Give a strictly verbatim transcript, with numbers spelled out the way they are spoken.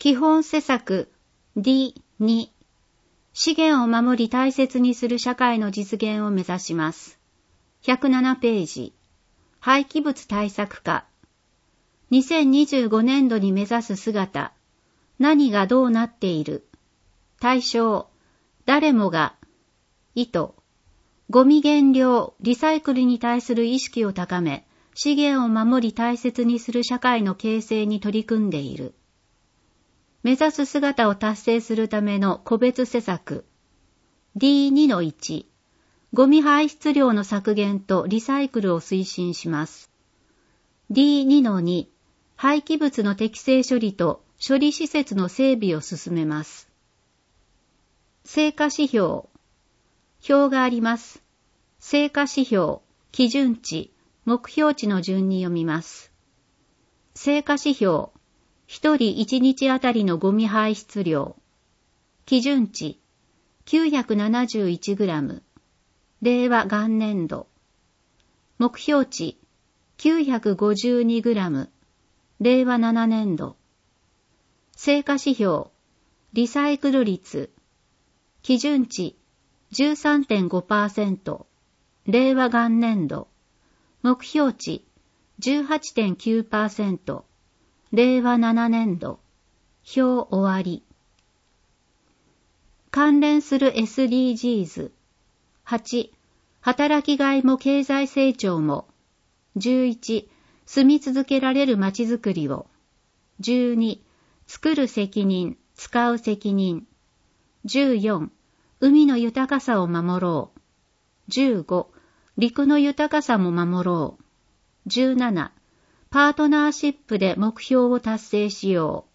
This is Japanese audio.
基本施策 ディーに 資源を守り大切にする社会の実現を目指します。ひゃくななページ。廃棄物対策課。にせんにじゅうごねんどに目指す姿。何がどうなっている。対象。誰もが。意図。ゴミ減量、リサイクルに対する意識を高め、資源を守り大切にする社会の形成に取り組んでいる。目指す姿を達成するための個別施策。ディーにのいち、ゴミ排出量の削減とリサイクルを推進します。ディーにのに、廃棄物の適正処理と処理施設の整備を進めます。成果指標。表があります。成果指標、基準値、目標値の順に読みます。成果指標。一人一日あたりのゴミ排出量。基準値、きゅうひゃくななじゅういちグラム。令和元年度。目標値、きゅうひゃくごじゅうにグラム。令和ななねんど。成果指標、リサイクル率。基準値、じゅうさんてんごパーセント。令和元年度。目標値、じゅうはちてんきゅうパーセント。令和ななねんど。表終わり。関連する エスディージーズ。はち、働きがいも経済成長も。じゅういち、住み続けられるまちづくりを。じゅうに、作る責任、使う責任。じゅうよん、海の豊かさを守ろう。じゅうご、陸の豊かさも守ろう。じゅうなな、パートナーシップで目標を達成しよう。